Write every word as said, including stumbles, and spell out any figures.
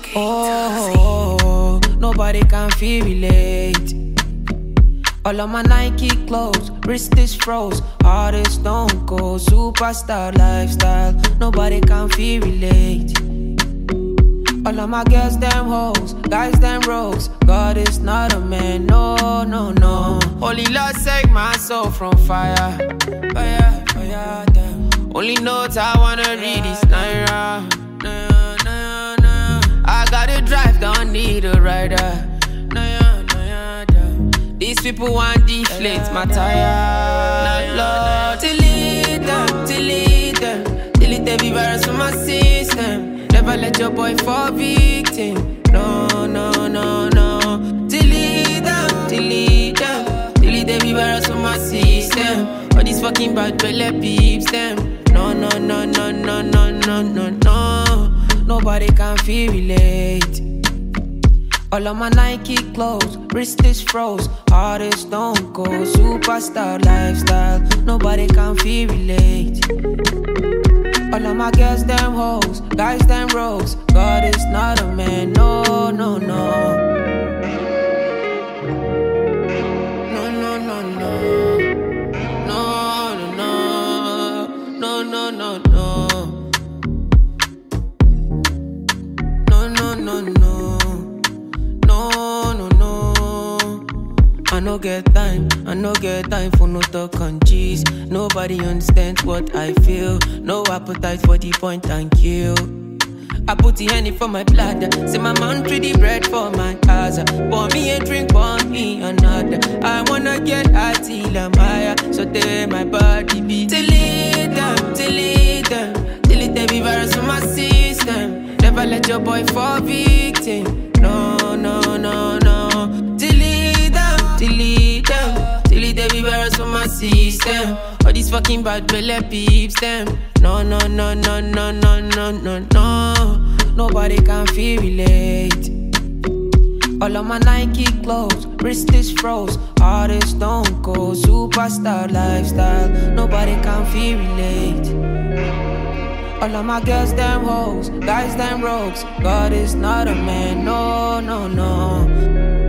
Oh, nobody can feel relate. All of my Nike clothes, wrist is froze, heart is stone cold, superstar lifestyle. Nobody can feel relate. All of my girls, them hoes, guys, them rogues. God is not a man, no, no, no. Only Lord save my soul from fire, fire, fire, damn. Only notes I wanna read is Naira, Naira, Naira, Naira. I gotta drive, don't need a rider, Naira, Naira, damn. These people want deflate my tire, Lord. Delete them, delete them, delete every virus from my system. Never let your boy fall victim. No, no, no, no. Delete them, delete them, delete every virus from my system. All these fucking bad belly peeps them. No, no, no, no, no, no, no, no, no. Nobody can feel relate. All of my Nike clothes, wrist is froze, heart is stone cold, superstar lifestyle. Nobody can feel relate. All of my girls, them hoes, guys, them rogues. God is not a man, no, no, no. No, no, no, no. No, no, no. No, no, no, no. No, no, no, no. No, no, no. I no get time, I no get time for no talk and cheese. Nobody understands what I feel. No appetite for the point and kill. I put the honey for my blood. Say my man treat the bread for my house. Pour me a drink, pour me another. I wanna get high till I'm higher. So tell my body be delete them, delete them, delete every virus from my system. Never let your boy fall victim. No, no, no, no. Delete them, delete them, delete every virus from my system. All these fucking bad belly peeps them. No, no, no, no, no, no, no, no, no. Nobody can feel relate. All of my Nike clothes, wrist is froze, heart is stone cold, superstar lifestyle. Nobody can feel relate. All of my girls, them hoes, guys, them rogues. God is not a man, no, no, no.